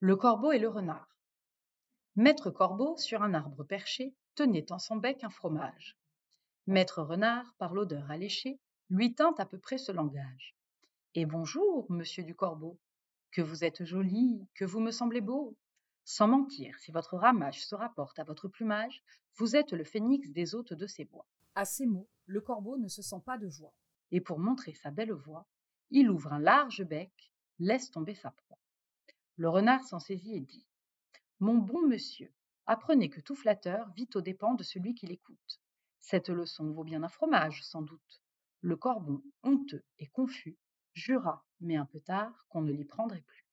Le corbeau et le renard. Maître corbeau, sur un arbre perché, tenait en son bec un fromage. Maître renard, par l'odeur alléchée, lui tint à peu près ce langage. Et bonjour, monsieur du corbeau, que vous êtes joli, que vous me semblez beau. Sans mentir, si votre ramage se rapporte à votre plumage, vous êtes le phénix des hôtes de ces bois. À ces mots, le corbeau ne se sent pas de joie. Et pour montrer sa belle voix, il ouvre un large bec, laisse tomber sa proie. Le renard s'en saisit et dit: Mon bon monsieur, apprenez que tout flatteur vit aux dépens de celui qui l'écoute. Cette leçon vaut bien un fromage, sans doute. Le corbeau, honteux et confus, jura, mais un peu tard, qu'on ne l'y prendrait plus.